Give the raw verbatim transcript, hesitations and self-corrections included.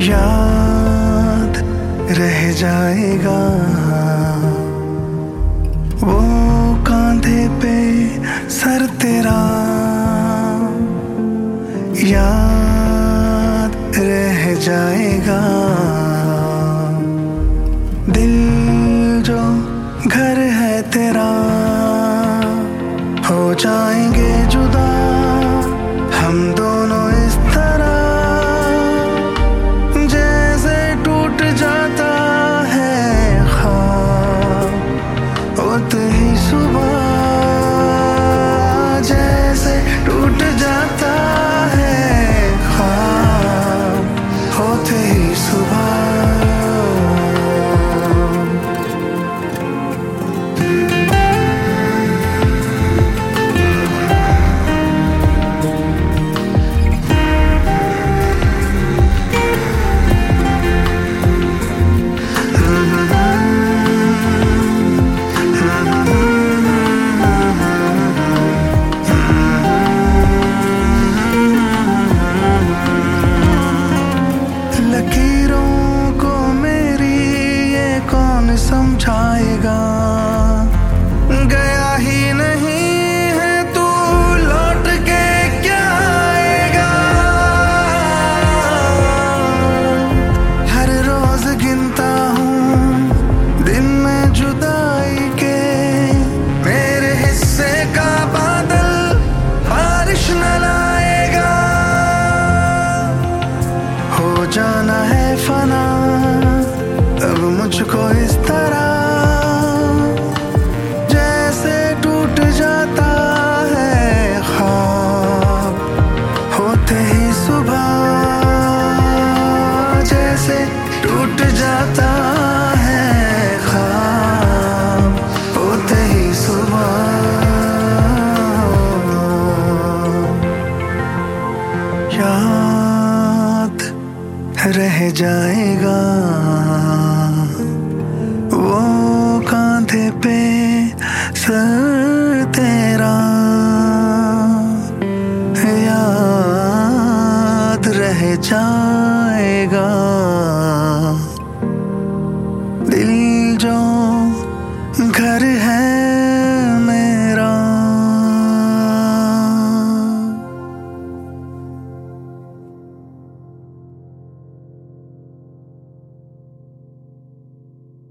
याद रह जाएगा वो कांधे पे सर तेरा, याद रह जाएगा दिल जो घर है तेरा। हो जाएंगे जुदा हम दोनों इस तरह, जैसे टूट जाता है ख्वाब होते ही सुबह, जैसे टूट जाता है ख्वाब होते ही सुबह। समझाएगा गया ही नहीं है तू लौट के क्या आएगा। हर रोज गिनता हूँ दिन में जुदाई के, मेरे हिस्से का बादल बारिश न लाएगा। हो जाना है फना अब मुझको इस तरह, जैसे टूट जाता है ख्वाब होते ही सुबह, जैसे टूट जाता है ख्वाब होते ही सुबह। याद रह जाएगा वो कांधे पे सर तेरा, याद रह जाएगा।